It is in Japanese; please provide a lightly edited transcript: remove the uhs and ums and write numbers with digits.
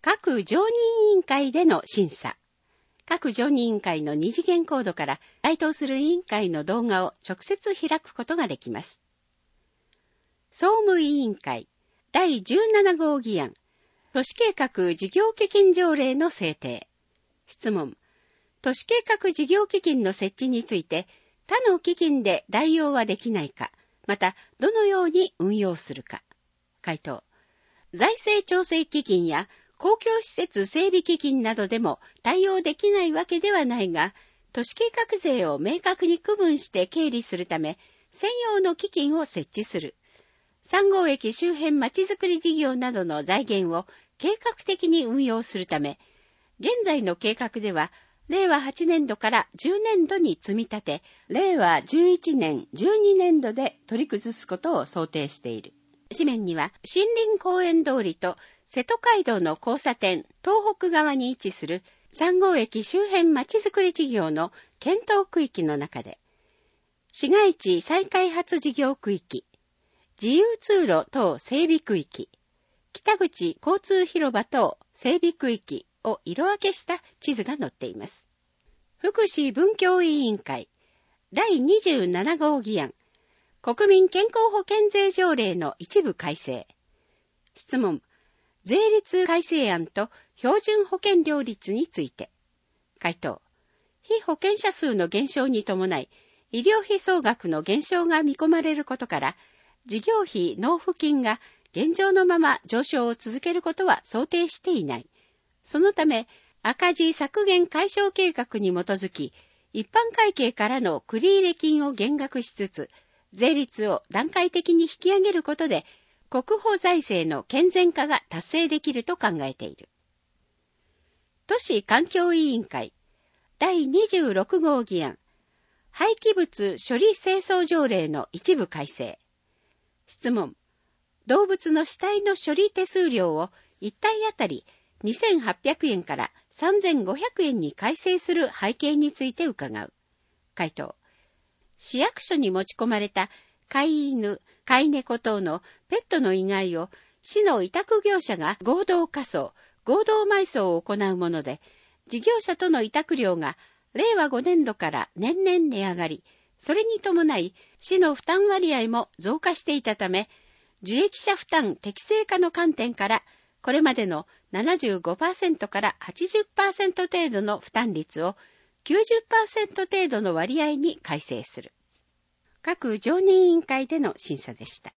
各常任委員会での審査。各常任委員会の二次元コードから該当する委員会の動画を直接開くことができます。総務委員会第17号議案、都市計画事業基金条例の制定。質問。都市計画事業基金の設置について他の基金で代用はできないか、またどのように運用するか。回答。財政調整基金や公共施設整備基金などでも対応できないわけではないが、都市計画税を明確に区分して経理するため、専用の基金を設置する。3号駅周辺まちづくり事業などの財源を計画的に運用するため、現在の計画では、令和8年度から10年度に積み立て、令和11年、12年度で取り崩すことを想定している。紙面には、森林公園通りと瀬戸街道の交差点、東北側に位置する3号駅周辺まちづくり事業の検討区域の中で、市街地再開発事業区域、自由通路等整備区域、北口交通広場等整備区域を色分けした地図が載っています。福祉文教委員会第27号議案、国民健康保険税条例の一部改正。質問。税率改正案と標準保険料率について。回答。被保険者数の減少に伴い、医療費総額の減少が見込まれることから、事業費納付金が現状のまま上昇を続けることは想定していない。そのため、赤字削減解消計画に基づき、一般会計からの繰入金を減額しつつ、税率を段階的に引き上げることで、国保財政の健全化が達成できると考えている。都市環境委員会第26号議案、廃棄物処理清掃条例の一部改正。質問。動物の死体の処理手数料を1体あたり2800円から3500円に改正する背景について伺う。回答。市役所に持ち込まれた飼い犬、飼い猫等のペットの遺骸を市の委託業者が合同火葬、合同埋葬を行うもので、事業者との委託料が令和5年度から年々値上がり、それに伴い市の負担割合も増加していたため、受益者負担適正化の観点から、これまでの 75% から 80% 程度の負担率を 90% 程度の割合に改正する。各常任委員会での審査でした。